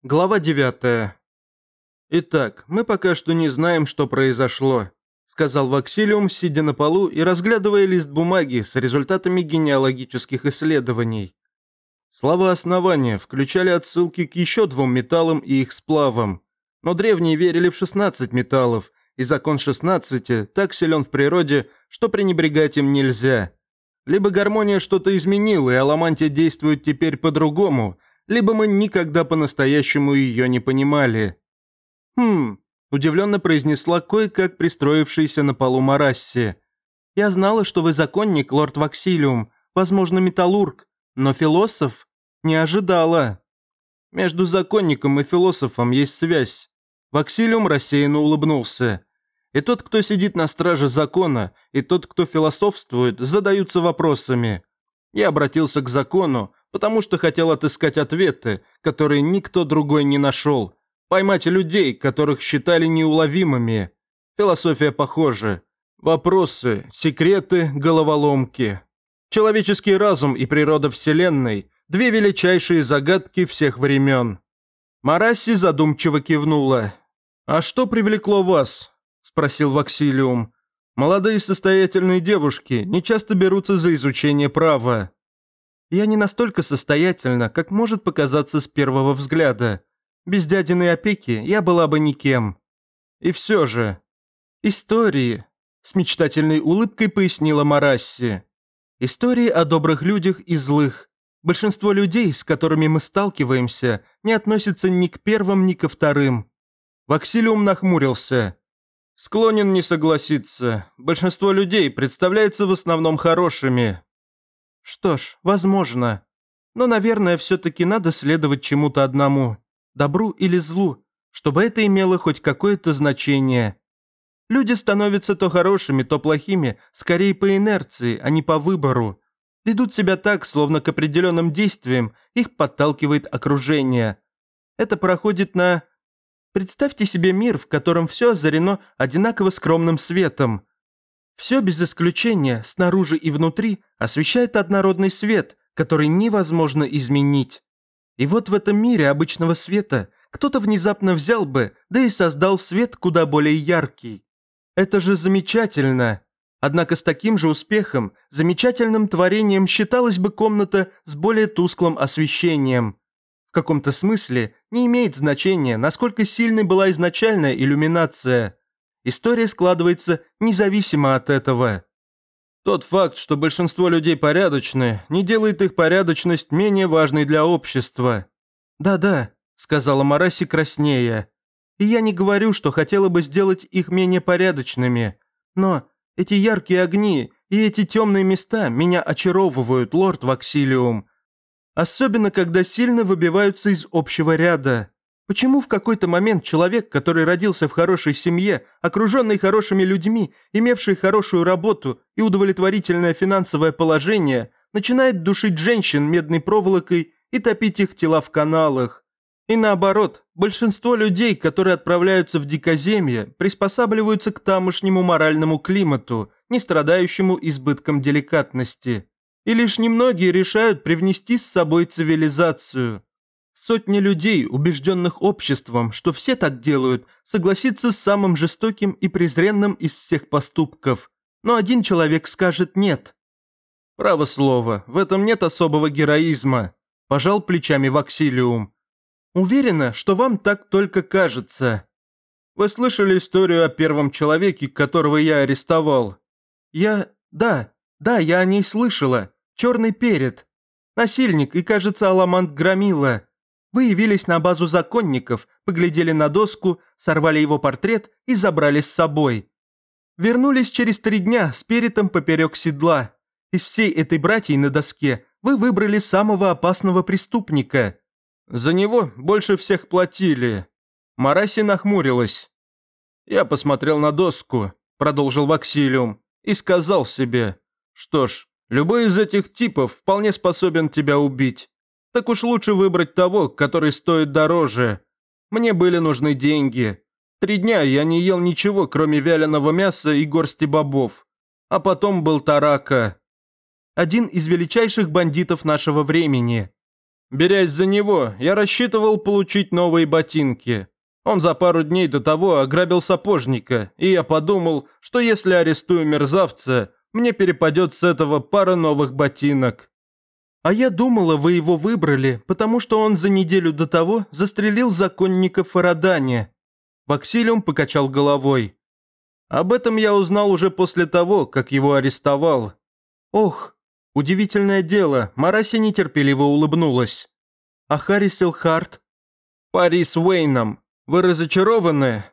Глава 9. «Итак, мы пока что не знаем, что произошло», — сказал Ваксилиум, сидя на полу и разглядывая лист бумаги с результатами генеалогических исследований. Слова основания включали отсылки к еще 2 металлам и их сплавам, но древние верили в 16 металлов, и закон 16 так силен в природе, что пренебрегать им нельзя. Либо гармония что-то изменила, и аламантия действует теперь по-другому, либо мы никогда по-настоящему ее не понимали. Удивленно произнесла кое-как пристроившаяся на полу Марасси. «Я знала, что вы законник, лорд Ваксилиум, возможно, металлург, но философ не ожидала». «Между законником и философом есть связь». Ваксилиум рассеянно улыбнулся. «И тот, кто сидит на страже закона, и тот, кто философствует, задаются вопросами. Я обратился к закону, потому что хотел отыскать ответы, которые никто другой не нашел. Поймать людей, которых считали неуловимыми. Философия похожа. Вопросы, секреты, головоломки. Человеческий разум и природа Вселенной – 2 величайшие загадки всех времен». Марасси задумчиво кивнула. «А что привлекло вас?» – спросил Ваксилиум. «Молодые состоятельные девушки не часто берутся за изучение права». «Я не настолько состоятельна, как может показаться с первого взгляда. Без дядиной опеки я была бы никем. И все же...» «Истории», – с мечтательной улыбкой пояснила Марасси. «Истории о добрых людях и злых. Большинство людей, с которыми мы сталкиваемся, не относятся ни к первым, ни ко вторым». Ваксилиум нахмурился. «Склонен не согласиться. Большинство людей представляется в основном хорошими». «Что ж, возможно. Но, наверное, все-таки надо следовать чему-то одному. Добру или злу, чтобы это имело хоть какое-то значение. Люди становятся то хорошими, то плохими, скорее по инерции, а не по выбору. Ведут себя так, словно к определенным действиям их подталкивает окружение. Это проходит на... Представьте себе мир, в котором все озарено одинаково скромным светом. Все без исключения, снаружи и внутри, освещает однородный свет, который невозможно изменить. И вот в этом мире обычного света кто-то внезапно взял бы, да и создал свет куда более яркий. Это же замечательно. Однако с таким же успехом замечательным творением считалась бы комната с более тусклым освещением. В каком-то смысле не имеет значения, насколько сильной была изначальная иллюминация. История складывается независимо от этого. Тот факт, что большинство людей порядочны, не делает их порядочность менее важной для общества. «Да-да», — сказала Марасси краснея. «И я не говорю, что хотела бы сделать их менее порядочными. Но эти яркие огни и эти темные места меня очаровывают, лорд Ваксилиум. Особенно, когда сильно выбиваются из общего ряда. Почему в какой-то момент человек, который родился в хорошей семье, окруженный хорошими людьми, имевший хорошую работу и удовлетворительное финансовое положение, начинает душить женщин медной проволокой и топить их тела в каналах? И наоборот, большинство людей, которые отправляются в дикоземье, приспосабливаются к тамошнему моральному климату, не страдающему избытком деликатности. И лишь немногие решают привнести с собой цивилизацию. Сотни людей, убежденных обществом, что все так делают, согласятся с самым жестоким и презренным из всех поступков. Но один человек скажет «нет». «Право слово, в этом нет особого героизма», – пожал плечами Ваксилиум. «Уверена, что вам так только кажется. Вы слышали историю о первом человеке, которого я арестовал?» Да, я о ней слышала. Черный перед. Насильник и, кажется, аламант Громила. Вы явились на базу законников, поглядели на доску, сорвали его портрет и забрали с собой. Вернулись через 3 дня с перетом поперек седла. Из всей этой братьи на доске вы выбрали самого опасного преступника. За него больше всех платили». Марасси нахмурилась. «Я посмотрел на доску», – продолжил Ваксилиум, – «и сказал себе, что ж, любой из этих типов вполне способен тебя убить. Так уж лучше выбрать того, который стоит дороже. Мне были нужны деньги. 3 дня я не ел ничего, кроме вяленого мяса и горсти бобов. А потом был Тарака. Один из величайших бандитов нашего времени. Берясь за него, я рассчитывал получить новые ботинки. Он за пару дней до того ограбил сапожника, и я подумал, что если арестую мерзавца, мне перепадет с этого пара новых ботинок. А я думала, вы его выбрали, потому что он за неделю до того застрелил законника Фарадани. Ваксилиум покачал головой. Об этом я узнал уже после того, как его арестовал. Ох, удивительное дело, Мараси нетерпеливо улыбнулась. А Харри Силхарт? Пари с Уэйном. Вы разочарованы?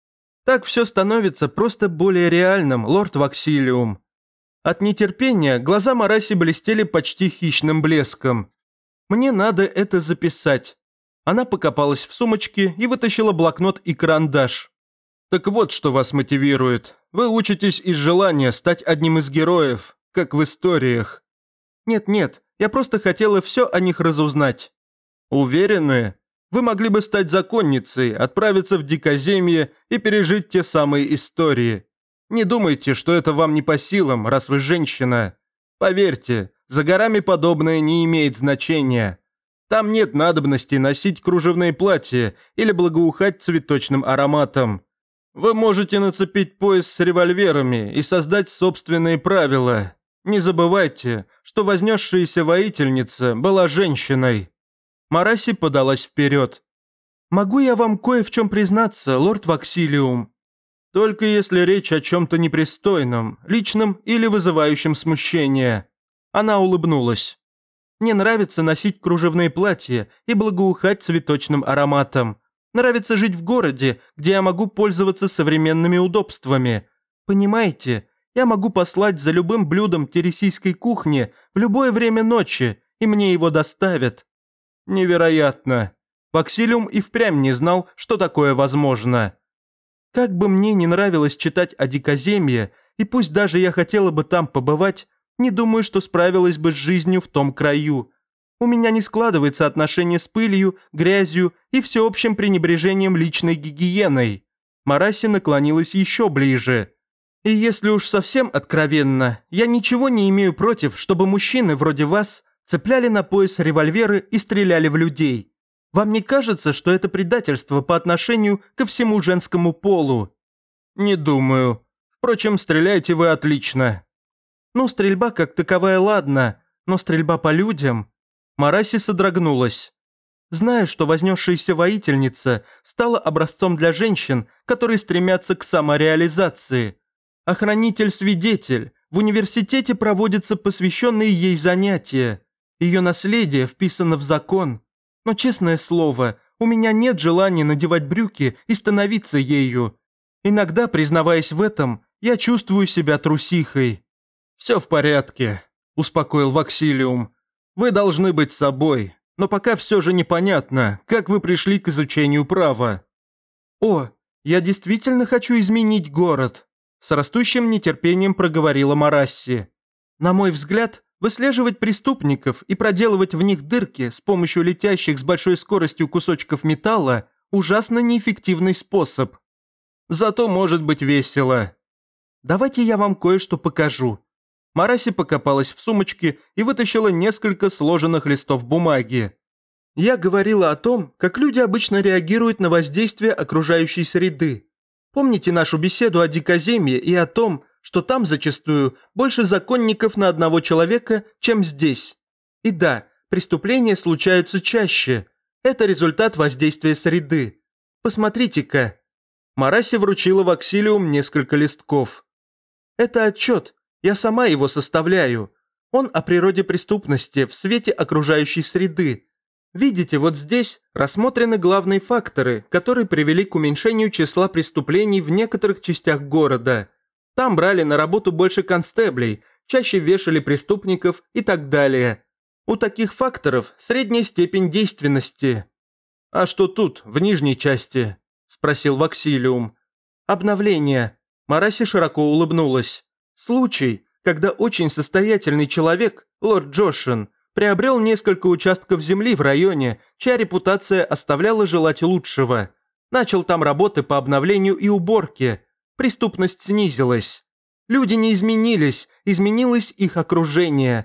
Так все становится просто более реальным, лорд Ваксилиум. От нетерпения глаза Мараси блестели почти хищным блеском. «Мне надо это записать». Она покопалась в сумочке и вытащила блокнот и карандаш. «Так вот, что вас мотивирует. Вы учитесь из желания стать одним из героев, как в историях». «Нет-нет, я просто хотела все о них разузнать». «Уверены? Вы могли бы стать законницей, отправиться в Дикоземье и пережить те самые истории. Не думайте, что это вам не по силам, раз вы женщина. Поверьте, за горами подобное не имеет значения. Там нет надобности носить кружевные платья или благоухать цветочным ароматом. Вы можете нацепить пояс с револьверами и создать собственные правила. Не забывайте, что вознесшаяся воительница была женщиной». Мараси подалась вперед. «Могу я вам кое в чем признаться, лорд Ваксилиум?» Только если речь о чем-то непристойном, личном или вызывающем смущение. Она улыбнулась. Мне нравится носить кружевные платья и благоухать цветочным ароматом. Нравится жить в городе, где я могу пользоваться современными удобствами. Понимаете, я могу послать за любым блюдом тересийской кухни в любое время ночи, и мне его доставят. Невероятно. Ваксилиум и впрямь не знал, что такое возможно. Как бы мне не нравилось читать о Дикоземье, и пусть даже я хотела бы там побывать, не думаю, что справилась бы с жизнью в том краю. У меня не складывается отношение с пылью, грязью и всеобщим пренебрежением личной гигиеной. Мараси наклонилась еще ближе. И если уж совсем откровенно, я ничего не имею против, чтобы мужчины вроде вас цепляли на пояс револьверы и стреляли в людей. Вам не кажется, что это предательство по отношению ко всему женскому полу? Не думаю. Впрочем, стреляете вы отлично. Ну, стрельба как таковая, ладно, но стрельба по людям... Мараси содрогнулась. Знаю, что вознесшаяся воительница стала образцом для женщин, которые стремятся к самореализации. Охранитель-свидетель. В университете проводятся посвященные ей занятия. Ее наследие вписано в закон. Но, честное слово, у меня нет желания надевать брюки и становиться ею. Иногда, признаваясь в этом, я чувствую себя трусихой». «Все в порядке», – успокоил Ваксилиум. «Вы должны быть собой, но пока все же непонятно, как вы пришли к изучению права». «О, я действительно хочу изменить город», – с растущим нетерпением проговорила Марасси. «На мой взгляд, выслеживать преступников и проделывать в них дырки с помощью летящих с большой скоростью кусочков металла – ужасно неэффективный способ. Зато может быть весело. Давайте я вам кое-что покажу». Мараси покопалась в сумочке и вытащила несколько сложенных листов бумаги. «Я говорила о том, как люди обычно реагируют на воздействие окружающей среды. Помните нашу беседу о Дикоземье и о том, что там зачастую больше законников на одного человека, чем здесь? И да, преступления случаются чаще. Это результат воздействия среды. Посмотрите-ка». Мараси вручила Ваксилиум несколько листков. «Это отчет. Я сама его составляю. Он о природе преступности в свете окружающей среды. Видите, вот здесь рассмотрены главные факторы, которые привели к уменьшению числа преступлений в некоторых частях города. Там брали на работу больше констеблей, чаще вешали преступников и так далее. У таких факторов средняя степень действенности». «А что тут, в нижней части?» – спросил Ваксилиум. «Обновление». Мараси широко улыбнулась. «Случай, когда очень состоятельный человек, лорд Джошин, приобрел несколько участков земли в районе, чья репутация оставляла желать лучшего. Начал там работы по обновлению и уборке. Преступность снизилась. Люди не изменились, изменилось их окружение.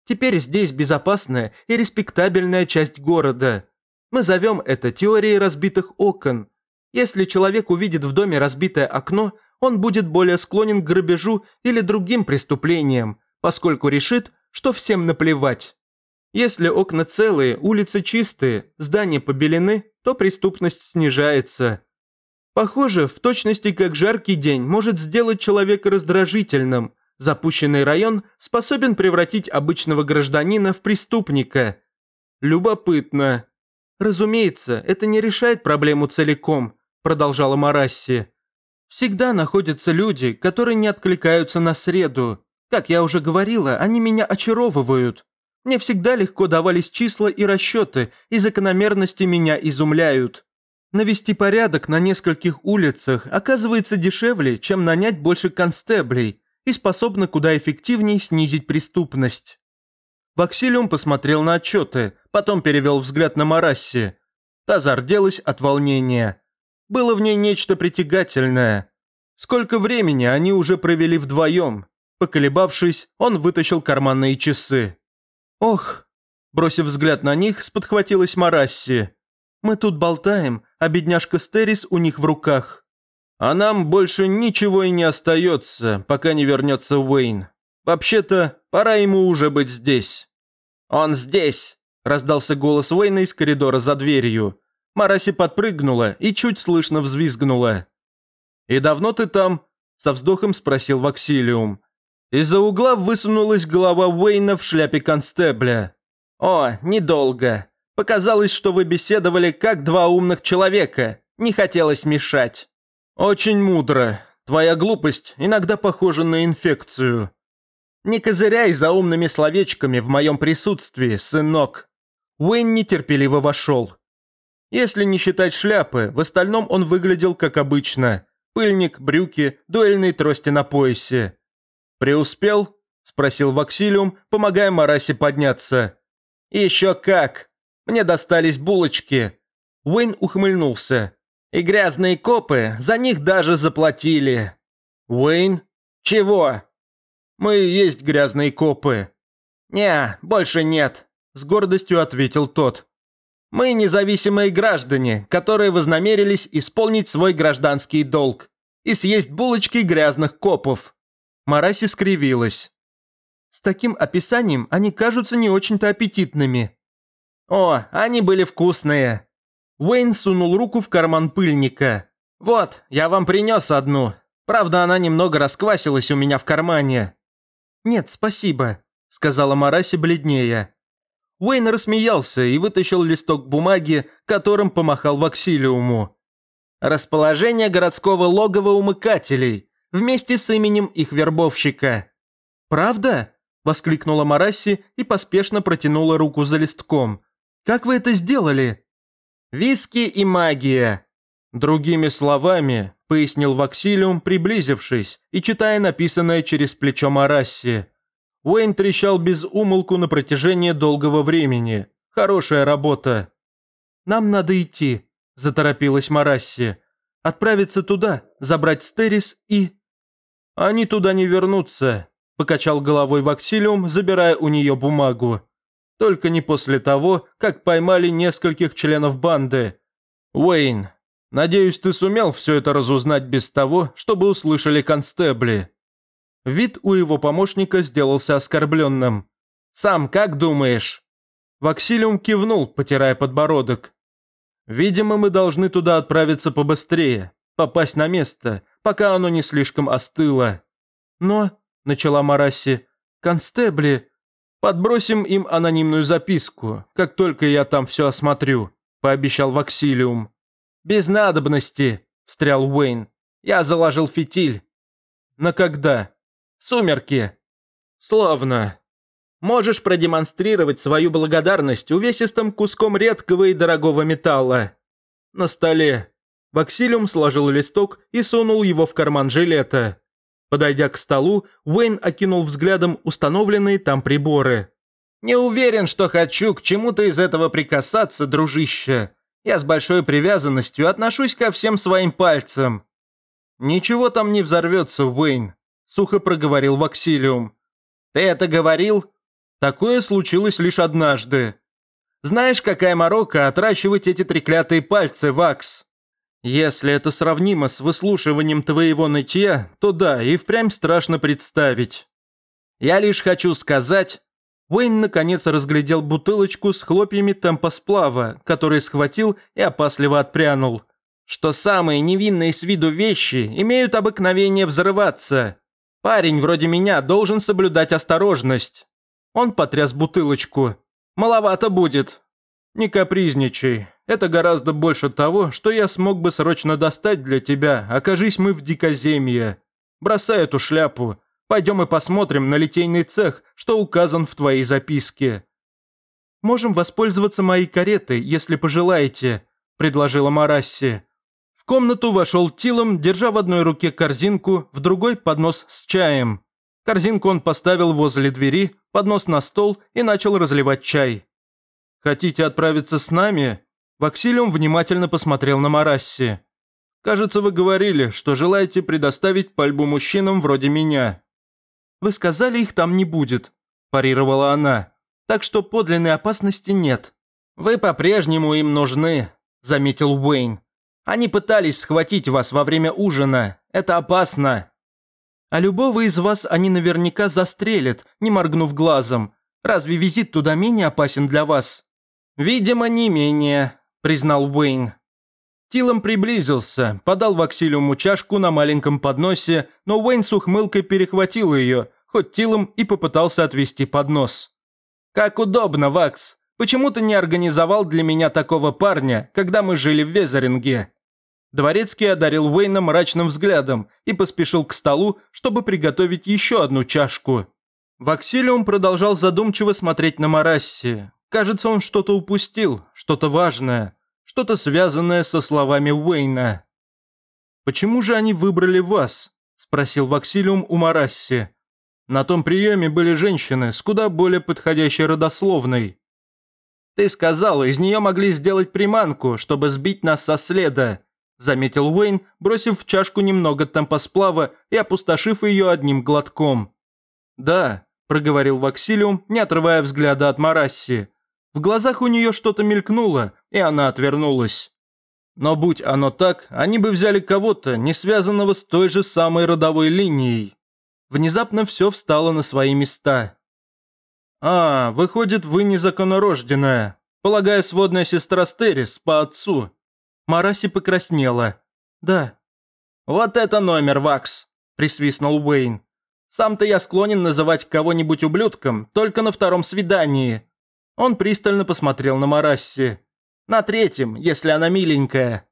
Теперь здесь безопасная и респектабельная часть города. Мы зовем это теорией разбитых окон. Если человек увидит в доме разбитое окно, он будет более склонен к грабежу или другим преступлениям, поскольку решит, что всем наплевать. Если окна целые, улицы чистые, здания побелены, то преступность снижается. Похоже, в точности как жаркий день может сделать человека раздражительным, запущенный район способен превратить обычного гражданина в преступника. Любопытно. Разумеется, это не решает проблему целиком, продолжала Марасси. Всегда находятся люди, которые не откликаются на среду. Как я уже говорила, они меня очаровывают. Мне всегда легко давались числа и расчеты, и закономерности меня изумляют. Навести порядок на нескольких улицах оказывается дешевле, чем нанять больше констеблей, и способно куда эффективнее снизить преступность. Ваксилиум посмотрел на отчеты, потом перевел взгляд на Марасси. Та зарделась от волнения. Было в ней нечто притягательное. Сколько времени они уже провели вдвоем? Поколебавшись, он вытащил карманные часы. «Ох!» Бросив взгляд на них, сподхватилась Марасси. «Мы тут болтаем, а бедняжка Стерис у них в руках. А нам больше ничего и не остается, пока не вернется Уэйн. Вообще-то, пора ему уже быть здесь». «Он здесь!» – раздался голос Уэйна из коридора за дверью. Марасси подпрыгнула и чуть слышно взвизгнула. «И давно ты там?» – со вздохом спросил Ваксилиум. Из-за угла высунулась голова Уэйна в шляпе констебля. «О, недолго. Показалось, что вы беседовали как два умных человека. Не хотелось мешать». «Очень мудро. Твоя глупость иногда похожа на инфекцию». «Не козыряй за умными словечками в моем присутствии, сынок». Уэйн нетерпеливо вошел. Если не считать шляпы, в остальном он выглядел как обычно. Пыльник, брюки, дуэльные трости на поясе. «Преуспел?» – спросил Ваксилиум, помогая Марасси подняться. «Еще как! Мне достались булочки!» Уэйн ухмыльнулся. «И грязные копы за них даже заплатили!» «Уэйн? Чего?» «Мы и есть грязные копы». «Не, больше нет», – с гордостью ответил тот. «Мы независимые граждане, которые вознамерились исполнить свой гражданский долг и съесть булочки грязных копов». Марасси скривилась. «С таким описанием они кажутся не очень-то аппетитными». «О, они были вкусные». Уэйн сунул руку в карман пыльника. «Вот, я вам принес одну. Правда, она немного расквасилась у меня в кармане». «Нет, спасибо», – сказала Марасси бледнее. Уэйн рассмеялся и вытащил листок бумаги, которым помахал Ваксилиуму. «Расположение городского логова умыкателей, вместе с именем их вербовщика». «Правда?» – воскликнула Марасси и поспешно протянула руку за листком. «Как вы это сделали?» «Виски и магия». «Другими словами», – пояснил Ваксилиум, приблизившись и читая написанное через плечо Марасси. Уэйн трещал без умолку на протяжении долгого времени. Хорошая работа. «Нам надо идти», – заторопилась Марасси. «Отправиться туда, забрать Стерис и...» «Они туда не вернутся», – покачал головой Ваксилиум, забирая у нее бумагу. «Только не после того, как поймали нескольких членов банды. Уэйн, надеюсь, ты сумел все это разузнать без того, чтобы услышали констебли». Вид у его помощника сделался оскорбленным. «Сам как думаешь?» Ваксилиум кивнул, потирая подбородок. «Видимо, мы должны туда отправиться побыстрее, попасть на место, пока оно не слишком остыло». «Но», – начала Марасси, – «констебли...» «Подбросим им анонимную записку, как только я там все осмотрю», – пообещал Ваксилиум. «Без надобности», – встрял Уэйн. «Я заложил фитиль». «На когда?» «Сумерки». «Славно. Можешь продемонстрировать свою благодарность увесистым куском редкого и дорогого металла». «На столе». Ваксилиум сложил листок и сунул его в карман жилета. Подойдя к столу, Уэйн окинул взглядом установленные там приборы. «Не уверен, что хочу к чему-то из этого прикасаться, дружище. Я с большой привязанностью отношусь ко всем своим пальцам». «Ничего там не взорвется, Уэйн», – сухо проговорил Ваксилиум. «Ты это говорил?» Такое случилось лишь однажды. Знаешь, какая морока отращивать эти треклятые пальцы, Вакс? Если это сравнимо с выслушиванием твоего нытья, то да, и впрямь страшно представить. Я лишь хочу сказать... Уэйн наконец разглядел бутылочку с хлопьями темпосплава, который схватил и опасливо отпрянул. Что самые невинные с виду вещи имеют обыкновение взрываться. Парень вроде меня должен соблюдать осторожность. Он потряс бутылочку. Маловато будет. Не капризничай. Это гораздо больше того, что я смог бы срочно достать для тебя, окажись мы в дикоземье. Бросай эту шляпу. Пойдем и посмотрим на литейный цех, что указан в твоей записке. Можем воспользоваться моей каретой, если пожелаете, предложила Марасси. В комнату вошел Тилом, держа в одной руке корзинку, в другой поднос с чаем. Корзинку он поставил возле двери, поднос на стол и начал разливать чай. «Хотите отправиться с нами?» Ваксилиум внимательно посмотрел на Марасси. «Кажется, вы говорили, что желаете предоставить пальбу мужчинам вроде меня». «Вы сказали, их там не будет», – парировала она. «Так что подлинной опасности нет». «Вы по-прежнему им нужны», – заметил Уэйн. «Они пытались схватить вас во время ужина. Это опасно». «А любого из вас они наверняка застрелят, не моргнув глазом. Разве визит туда менее опасен для вас?» «Видимо, не менее», – признал Уэйн. Тилом приблизился, подал Ваксилиуму чашку на маленьком подносе, но Уэйн с ухмылкой перехватил ее, хоть Тилом и попытался отвести поднос. «Как удобно, Вакс. Почему ты не организовал для меня такого парня, когда мы жили в Везеринге?» Дворецкий одарил Уэйна мрачным взглядом и поспешил к столу, чтобы приготовить еще одну чашку. Ваксилиум продолжал задумчиво смотреть на Марасси. Кажется, он что-то упустил, что-то важное, что-то связанное со словами Уэйна. «Почему же они выбрали вас?» – спросил Ваксилиум у Марасси. «На том приеме были женщины с куда более подходящей родословной». «Ты сказал, из нее могли сделать приманку, чтобы сбить нас со следа», – заметил Уэйн, бросив в чашку немного темпосплава и опустошив ее одним глотком. «Да», – проговорил Ваксилиум, не отрывая взгляда от Марасси. В глазах у нее что-то мелькнуло, и она отвернулась. «Но будь оно так, они бы взяли кого-то, не связанного с той же самой родовой линией». Внезапно все встало на свои места. «А, выходит, вы незаконнорожденная. Полагаю, сводная сестра Стерис по отцу». Марасси покраснела. «Да». «Вот это номер, Вакс», – присвистнул Уэйн. «Сам-то я склонен называть кого-нибудь ублюдком только на втором свидании». Он пристально посмотрел на Марасси. «На третьем, если она миленькая».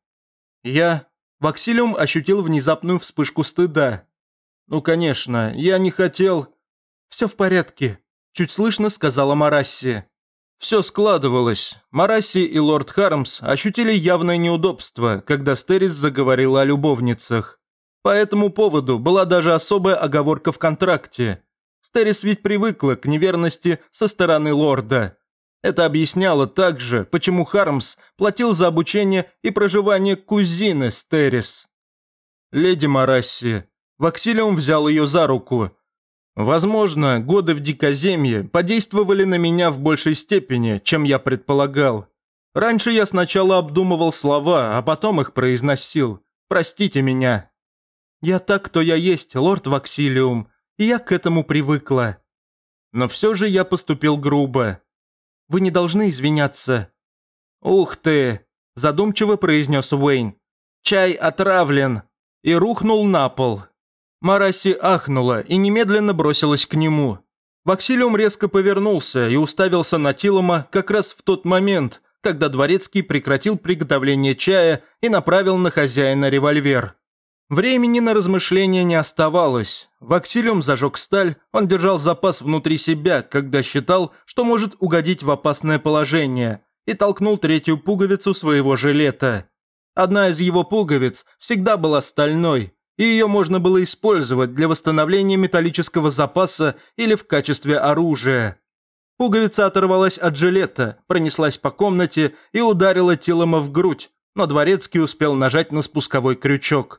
Ваксилиум ощутил внезапную вспышку стыда. «Ну, конечно, я не хотел...» «Все в порядке», – чуть слышно сказала Марасси. Все складывалось. Марасси и лорд Хармс ощутили явное неудобство, когда Стерис заговорила о любовницах. По этому поводу была даже особая оговорка в контракте. Стерис ведь привыкла к неверности со стороны лорда. Это объясняло также, почему Хармс платил за обучение и проживание кузины Стерис. «Леди Марасси», Ваксилиум взял ее за руку. «Возможно, годы в дикоземье подействовали на меня в большей степени, чем я предполагал. Раньше я сначала обдумывал слова, а потом их произносил. Простите меня». «Я так, кто я есть, лорд Ваксилиум, и я к этому привыкла». Но все же я поступил грубо. «Вы не должны извиняться». «Ух ты!» – задумчиво произнес Уэйн. «Чай отравлен!» И рухнул на пол. Марасси ахнула и немедленно бросилась к нему. Ваксилиум резко повернулся и уставился на Тилома как раз в тот момент, когда дворецкий прекратил приготовление чая и направил на хозяина револьвер. Времени на размышления не оставалось. Ваксилиум зажег сталь, он держал запас внутри себя, когда считал, что может угодить в опасное положение, и толкнул третью пуговицу своего жилета. Одна из его пуговиц всегда была стальной, и ее можно было использовать для восстановления металлического запаса или в качестве оружия. Пуговица оторвалась от жилета, пронеслась по комнате и ударила Тилома в грудь, но дворецкий успел нажать на спусковой крючок.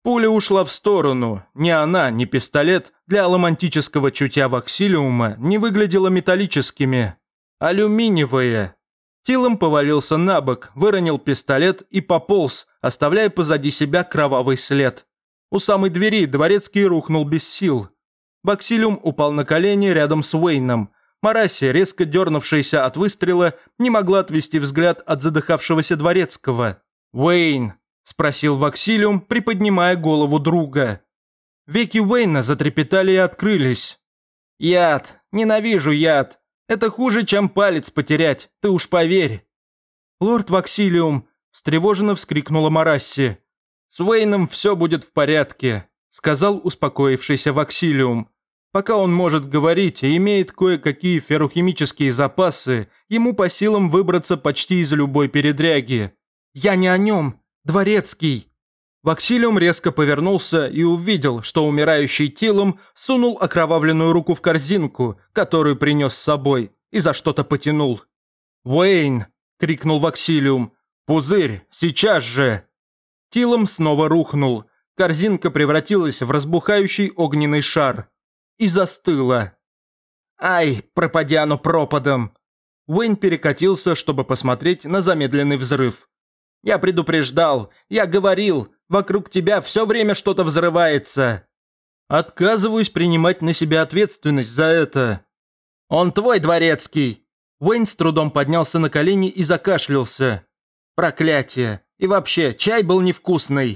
Пуля ушла в сторону. Ни она, ни пистолет для аламантического чутья Ваксилиума не выглядела металлическими. Алюминиевые. Тилом повалился на бок, выронил пистолет и пополз, оставляя позади себя кровавый след. У самой двери дворецкий рухнул без сил. Ваксилиум упал на колени рядом с Уэйном. Марасси, резко дернувшаяся от выстрела, не могла отвести взгляд от задыхавшегося дворецкого. «Уэйн!» – спросил Ваксилиум, приподнимая голову друга. Веки Уэйна затрепетали и открылись. «Яд! Ненавижу яд! Это хуже, чем палец потерять, ты уж поверь!» «Лорд Ваксилиум!» – встревоженно вскрикнула Марасси. «С Уэйном все будет в порядке», – сказал успокоившийся Ваксилиум. «Пока он может говорить и имеет кое-какие феррохимические запасы, ему по силам выбраться почти из любой передряги. Я не о нем, дворецкий!» Ваксилиум резко повернулся и увидел, что умирающий Тилом сунул окровавленную руку в корзинку, которую принес с собой, и за что-то потянул. «Уэйн!» – крикнул Ваксилиум. «Пузырь! Сейчас же!» Тилом снова рухнул. Корзинка превратилась в разбухающий огненный шар. И застыла. «Ай, пропадя оно пропадом!» Уэйн перекатился, чтобы посмотреть на замедленный взрыв. «Я предупреждал, я говорил, вокруг тебя все время что-то взрывается!» «Отказываюсь принимать на себя ответственность за это!» «Он твой, дворецкий!» Уэйн с трудом поднялся на колени и закашлялся. «Проклятие! И вообще, чай был невкусный!»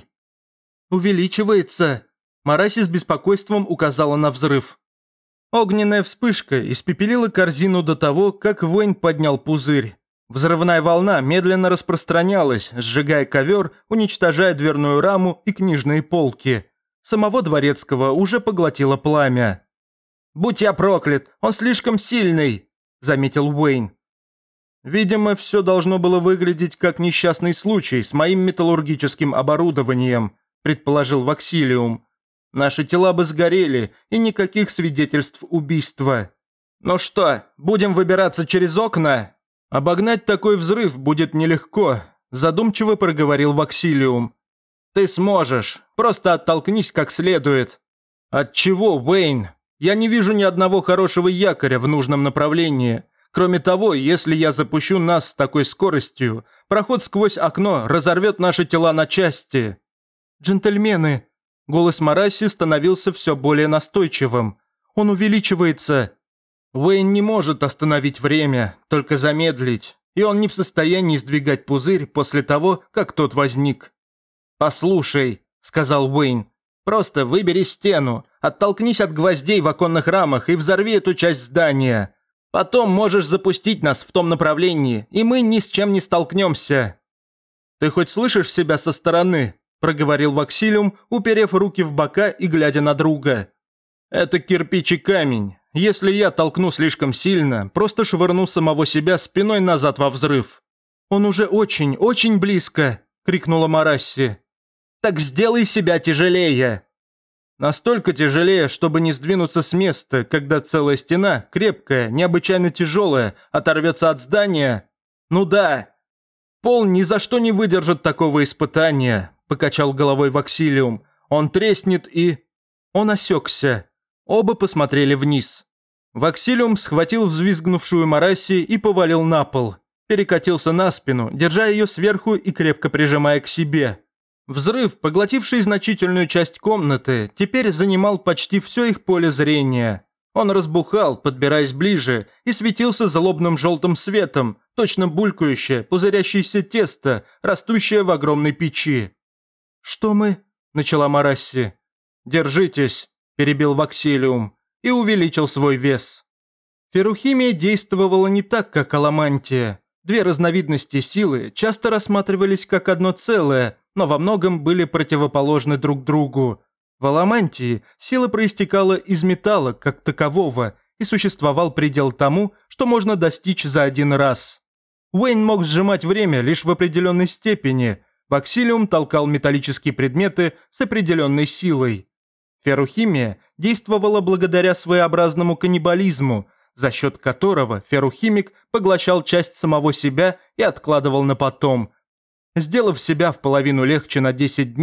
«Увеличивается!» Марасси с беспокойством указала на взрыв. Огненная вспышка испепелила корзину до того, как Уэйн поднял пузырь. Взрывная волна медленно распространялась, сжигая ковер, уничтожая дверную раму и книжные полки. Самого дворецкого уже поглотило пламя. «Будь я проклят, он слишком сильный!» – заметил Уэйн. «Видимо, все должно было выглядеть как несчастный случай с моим металлургическим оборудованием», – предположил Ваксилиум. «Наши тела бы сгорели, и никаких свидетельств убийства. Ну что, будем выбираться через окна?» «Обогнать такой взрыв будет нелегко», – задумчиво проговорил Ваксилиум. «Ты сможешь, просто оттолкнись как следует». «От чего, Уэйн? Я не вижу ни одного хорошего якоря в нужном направлении. Кроме того, если я запущу нас с такой скоростью, проход сквозь окно разорвет наши тела на части». «Джентльмены!» Голос Марасси становился все более настойчивым. «Он увеличивается!» «Уэйн не может остановить время, только замедлить, и он не в состоянии сдвигать пузырь после того, как тот возник». «Послушай», – сказал Уэйн, – «просто выбери стену, оттолкнись от гвоздей в оконных рамах и взорви эту часть здания. Потом можешь запустить нас в том направлении, и мы ни с чем не столкнемся». «Ты хоть слышишь себя со стороны?» – проговорил Ваксилиум, уперев руки в бока и глядя на друга. «Это кирпич и камень. Если я толкну слишком сильно, просто швырну самого себя спиной назад во взрыв». «Он уже очень, очень близко!» – крикнула Марасси. «Так сделай себя тяжелее!» «Настолько тяжелее, чтобы не сдвинуться с места, когда целая стена, крепкая, необычайно тяжелая, оторвется от здания?» «Ну да!» «Пол ни за что не выдержит такого испытания», – покачал головой Ваксилиум. «Он треснет и...» Он осекся. Оба посмотрели вниз. Ваксилиум схватил взвизгнувшую Марасси и повалил на пол. Перекатился на спину, держа ее сверху и крепко прижимая к себе. Взрыв, поглотивший значительную часть комнаты, теперь занимал почти все их поле зрения. Он разбухал, подбираясь ближе, и светился злобным желтым светом, точно булькающее, пузырящееся тесто, растущее в огромной печи. «Что мы?» – начала Марасси. «Держитесь», – перебил Ваксилиум и увеличил свой вес. Феррухимия действовала не так, как аламантия. Две разновидности силы часто рассматривались как одно целое, но во многом были противоположны друг другу. В аламантии сила проистекала из металла как такового, и существовал предел тому, что можно достичь за один раз. Уэйн мог сжимать время лишь в определенной степени, Ваксилиум толкал металлические предметы с определенной силой. Феррухимия действовала благодаря своеобразному каннибализму, за счет которого феррухимик поглощал часть самого себя и откладывал на потом. Сделав себя в половину легче на 10 дней,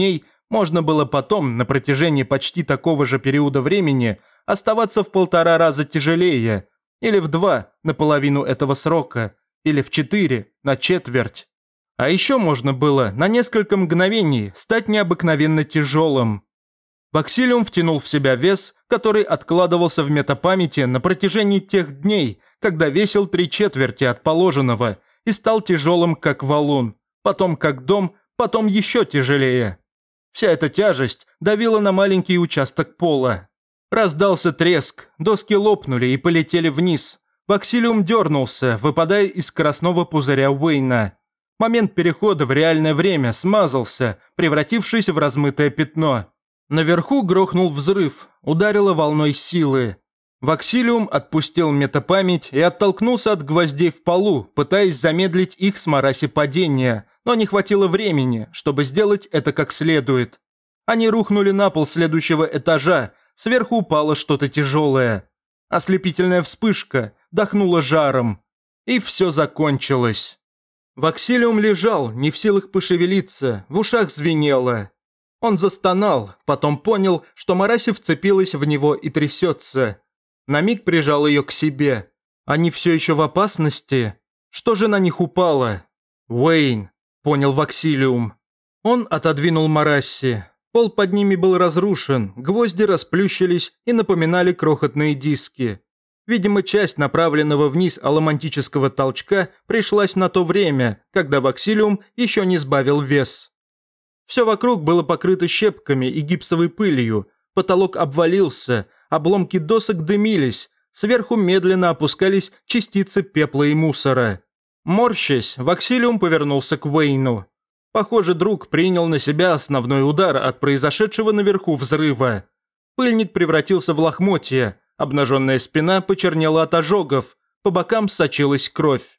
можно было потом, на протяжении почти такого же периода времени, оставаться в 1,5 раза тяжелее, или в 2 на половину этого срока, или в 4 на четверть. А еще можно было на несколько мгновений стать необыкновенно тяжелым. Ваксилиум втянул в себя вес, который откладывался в метапамяти на протяжении тех дней, когда весил 3/4 от положенного и стал тяжелым, как валун, потом как дом, потом еще тяжелее. Вся эта тяжесть давила на маленький участок пола. Раздался треск, доски лопнули и полетели вниз. Ваксилиум дернулся, выпадая из скоростного пузыря Уэйна. Момент перехода в реальное время смазался, превратившись в размытое пятно. Наверху грохнул взрыв, ударило волной силы. Ваксилиум отпустил метапамять и оттолкнулся от гвоздей в полу, пытаясь замедлить их с Мараси падения, но не хватило времени, чтобы сделать это как следует. Они рухнули на пол следующего этажа, сверху упало что-то тяжелое. Ослепительная вспышка дохнула жаром. И все закончилось. Ваксилиум лежал, не в силах пошевелиться, в ушах звенело. Он застонал, потом понял, что Мараси вцепилась в него и трясется. На миг прижал ее к себе. Они все еще в опасности? Что же на них упало? Уэйн, понял Ваксилиум. Он отодвинул Мараси. Пол под ними был разрушен, гвозди расплющились и напоминали крохотные диски. Видимо, часть направленного вниз аломантического толчка пришлась на то время, когда Ваксилиум еще не сбавил вес. Все вокруг было покрыто щепками и гипсовой пылью, потолок обвалился, обломки досок дымились, сверху медленно опускались частицы пепла и мусора. Морщась, Ваксилиум повернулся к Уэйну. Похоже, друг принял на себя основной удар от произошедшего наверху взрыва. Пыльник превратился в лохмотья, обнаженная спина почернела от ожогов, по бокам сочилась кровь.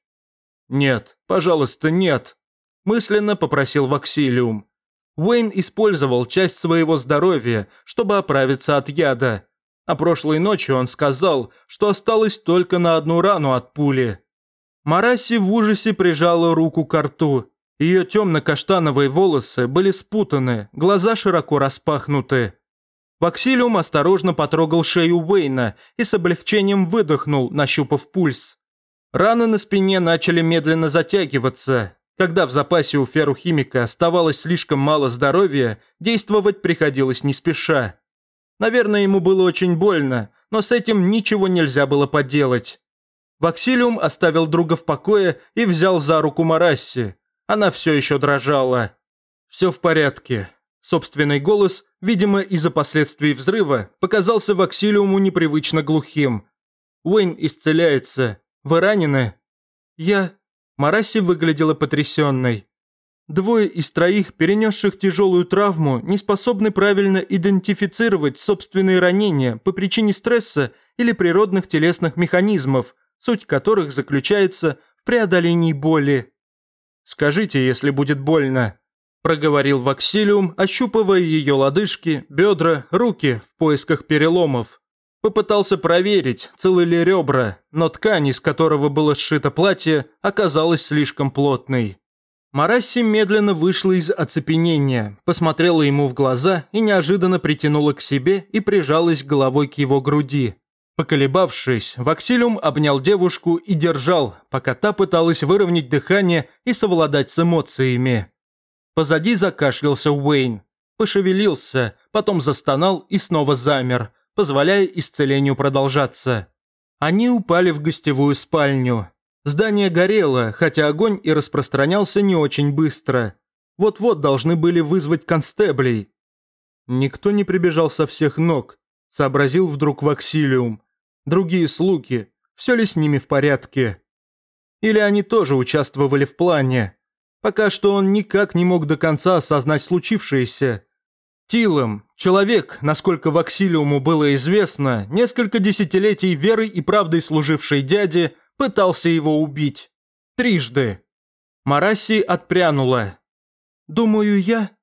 «Нет, пожалуйста, нет», – мысленно попросил Ваксилиум. Уэйн использовал часть своего здоровья, чтобы оправиться от яда. А прошлой ночью он сказал, что осталось только на одну рану от пули. Мараси в ужасе прижала руку к рту. Ее темно-каштановые волосы были спутаны, глаза широко распахнуты. Ваксилиум осторожно потрогал шею Уэйна и с облегчением выдохнул, нащупав пульс. Раны на спине начали медленно затягиваться. Когда в запасе у феррухимика оставалось слишком мало здоровья, действовать приходилось не спеша. Наверное, ему было очень больно, но с этим ничего нельзя было поделать. Ваксилиум оставил друга в покое и взял за руку Марасси. Она все еще дрожала. «Все в порядке». Собственный голос, видимо, из-за последствий взрыва, показался Ваксилиуму непривычно глухим. «Уэйн исцеляется. Вы ранены?» Мараси выглядела потрясенной. 2 из 3, перенесших тяжелую травму, не способны правильно идентифицировать собственные ранения по причине стресса или природных телесных механизмов, суть которых заключается в преодолении боли. «Скажите, если будет больно», – проговорил Ваксилиум, ощупывая ее лодыжки, бедра, руки в поисках переломов. Попытался проверить, целы ли ребра, но ткань, из которого было сшито платье, оказалась слишком плотной. Мараси медленно вышла из оцепенения, посмотрела ему в глаза и неожиданно притянула к себе и прижалась головой к его груди. Поколебавшись, Ваксилиум обнял девушку и держал, пока та пыталась выровнять дыхание и совладать с эмоциями. Позади закашлялся Уэйн, пошевелился, потом застонал и снова замер, позволяя исцелению продолжаться. Они упали в гостевую спальню. Здание горело, хотя огонь и распространялся не очень быстро. Вот-вот должны были вызвать констеблей. Никто не прибежал со всех ног, сообразил вдруг Ваксилиум. Другие слуги, все ли с ними в порядке? Или они тоже участвовали в плане? Пока что он никак не мог до конца осознать случившееся. Тилом, человек, насколько Ваксилиуму было известно, несколько десятилетий верой и правдой служивший дяде, пытался его убить. 3. Мараси отпрянула. Думаю,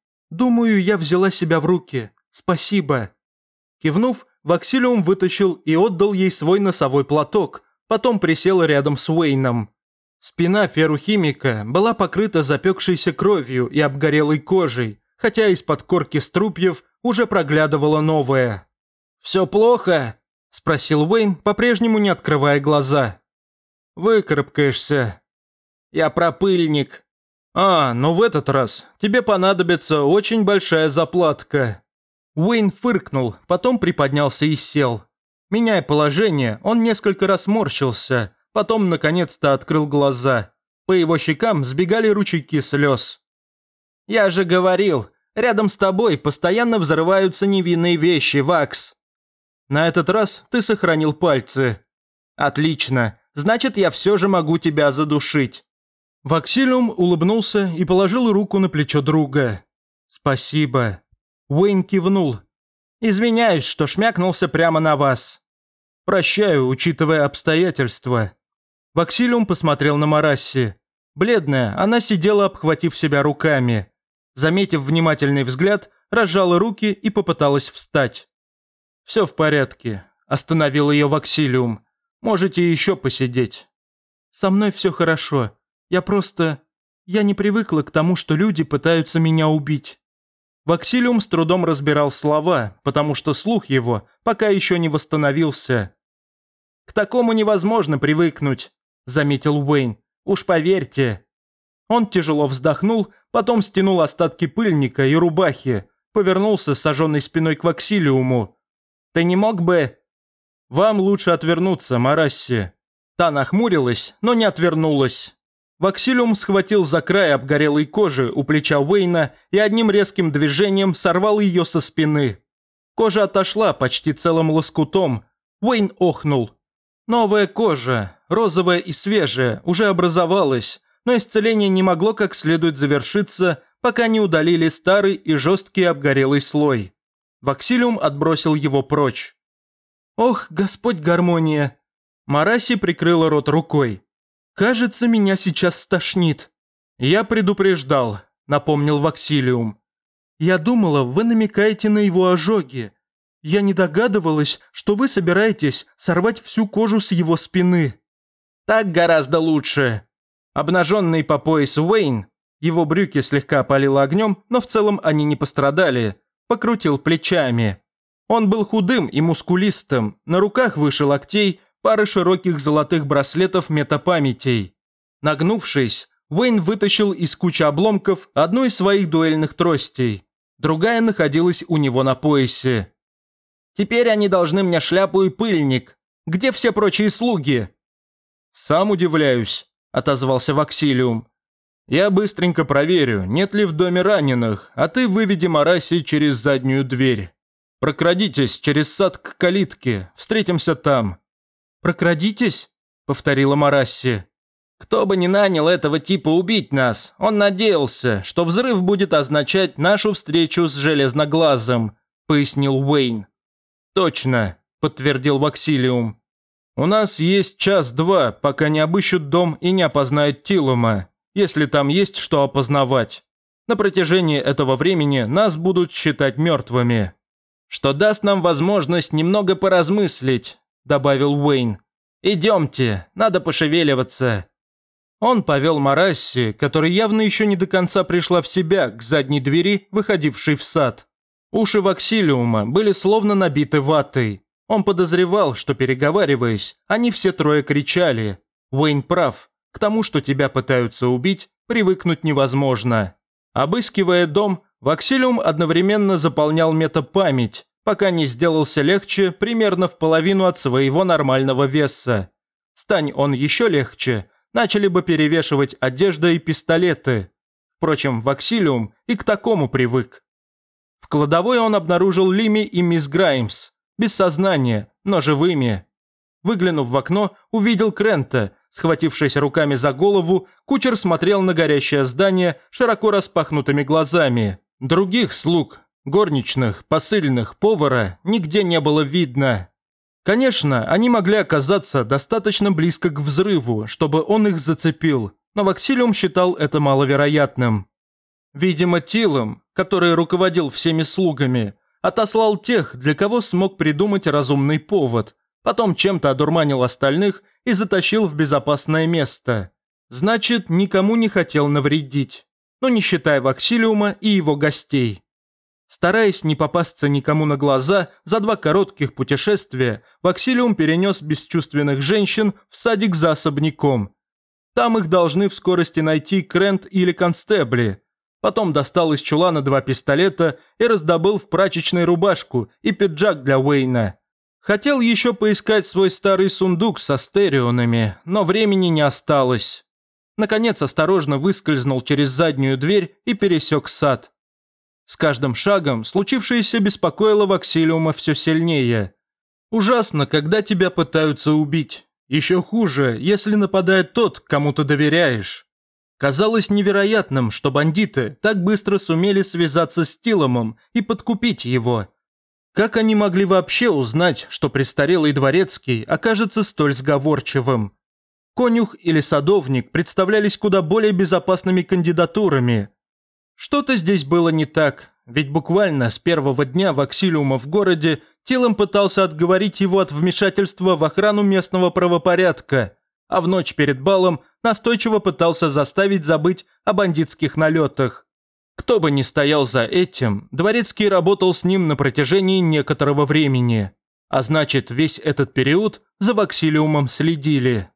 я взяла себя в руки. Спасибо». Кивнув, Ваксилиум вытащил и отдал ей свой носовой платок, потом присел рядом с Уэйном. Спина феррухимика была покрыта запекшейся кровью и обгорелой кожей, хотя из-под корки струпьев уже проглядывало новое. «Все плохо?» – спросил Уэйн, по-прежнему не открывая глаза. «Выкарабкаешься». «Я про пыльник». Но в этот раз тебе понадобится очень большая заплатка». Уэйн фыркнул, потом приподнялся и сел. Меняя положение, он несколько раз морщился, потом наконец-то открыл глаза. По его щекам сбегали ручейки слез. «Я же говорил, рядом с тобой постоянно взрываются невинные вещи, Вакс». «На этот раз ты сохранил пальцы». «Отлично, значит, я все же могу тебя задушить». Ваксилиум улыбнулся и положил руку на плечо друга. «Спасибо». Уэйн кивнул. «Извиняюсь, что шмякнулся прямо на вас». «Прощаю, учитывая обстоятельства». Ваксилиум посмотрел на Марасси. Бледная, она сидела, обхватив себя руками. Заметив внимательный взгляд, разжала руки и попыталась встать. «Все в порядке», – остановил ее Ваксилиум. «Можете еще посидеть». «Со мной все хорошо. Я не привыкла к тому, что люди пытаются меня убить». Ваксилиум с трудом разбирал слова, потому что слух его пока еще не восстановился. «К такому невозможно привыкнуть», – заметил Уэйн. «Уж поверьте». Он тяжело вздохнул, потом стянул остатки пыльника и рубахи, повернулся с сожженной спиной к Ваксилиуму. «Ты не мог бы...» «Вам лучше отвернуться, Марасси». Та нахмурилась, но не отвернулась. Ваксилиум схватил за край обгорелой кожи у плеча Уэйна и одним резким движением сорвал ее со спины. Кожа отошла почти целым лоскутом. Уэйн охнул. Новая кожа, розовая и свежая, уже образовалась, но исцеление не могло как следует завершиться, пока не удалили старый и жесткий обгорелый слой. Ваксилиум отбросил его прочь. «Ох, Господь гармония!» Марасси прикрыла рот рукой. «Кажется, меня сейчас стошнит». «Я предупреждал», – напомнил Ваксилиум. «Я думала, вы намекаете на его ожоги. Я не догадывалась, что вы собираетесь сорвать всю кожу с его спины». «Так гораздо лучше». Обнаженный по пояс Уэйн, его брюки слегка опалило огнем, но в целом они не пострадали, покрутил плечами. Он был худым и мускулистым, на руках выше локтей пары широких золотых браслетов метапамятей. Нагнувшись, Уэйн вытащил из кучи обломков одну из своих дуэльных тростей. Другая находилась у него на поясе. «Теперь они должны мне шляпу и пыльник. Где все прочие слуги?» «Сам удивляюсь», – отозвался Ваксилиум. «Я быстренько проверю, нет ли в доме раненых, а ты выведи Марасси через заднюю дверь. Прокрадитесь через сад к калитке, встретимся там». «Прокрадитесь?» – повторила Марасси. «Кто бы ни нанял этого типа убить нас, он надеялся, что взрыв будет означать нашу встречу с Железноглазым», – пояснил Уэйн. «Точно», – подтвердил Ваксилиум. «У нас есть час-два, пока не обыщут дом и не опознают Тилума, если там есть что опознавать. На протяжении этого времени нас будут считать мертвыми». «Что даст нам возможность немного поразмыслить», – добавил Уэйн. «Идемте, надо пошевеливаться». Он повел Марасси, которая явно еще не до конца пришла в себя, к задней двери, выходившей в сад. Уши Ваксилиума были словно набиты ватой. Он подозревал, что, переговариваясь, они все трое кричали. «Уэйн прав. К тому, что тебя пытаются убить, привыкнуть невозможно». Обыскивая дом, Ваксилиум одновременно заполнял метапамять, пока не сделался легче примерно в половину от своего нормального веса. Стань он еще легче, начали бы перевешивать одежда и пистолеты. Впрочем, Ваксилиум и к такому привык. В кладовой он обнаружил Лими и мисс Граймс, без сознания, но живыми. Выглянув в окно, увидел Крента. Схватившись руками за голову, кучер смотрел на горящее здание широко распахнутыми глазами. Других слуг, горничных, посыльных, повара нигде не было видно. Конечно, они могли оказаться достаточно близко к взрыву, чтобы он их зацепил, но Ваксилиум считал это маловероятным. Видимо, Тилум, который руководил всеми слугами, отослал тех, для кого смог придумать разумный повод, потом чем-то одурманил остальных и затащил в безопасное место. Значит, никому не хотел навредить, но не считая Ваксилиума и его гостей. Стараясь не попасться никому на глаза, за 2 коротких путешествия Ваксилиум перенес бесчувственных женщин в садик за особняком. Там их должны в скорости найти Крент или констебли. Потом достал из чулана 2 пистолета и раздобыл в прачечной рубашку и пиджак для Уэйна. Хотел еще поискать свой старый сундук со стереонами, но времени не осталось. Наконец осторожно выскользнул через заднюю дверь и пересек сад. С каждым шагом случившееся беспокоило Ваксилиума все сильнее. Ужасно, когда тебя пытаются убить. Еще хуже, если нападает тот, кому ты доверяешь. Казалось невероятным, что бандиты так быстро сумели связаться с Тиломом и подкупить его. Как они могли вообще узнать, что престарелый дворецкий окажется столь сговорчивым? Конюх или садовник представлялись куда более безопасными кандидатурами. Что-то здесь было не так, ведь буквально с первого дня Ваксилиума в городе Тилом пытался отговорить его от вмешательства в охрану местного правопорядка, а в ночь перед балом настойчиво пытался заставить забыть о бандитских налетах. Кто бы ни стоял за этим, дворецкий работал с ним на протяжении некоторого времени, а значит, весь этот период за Ваксилиумом следили.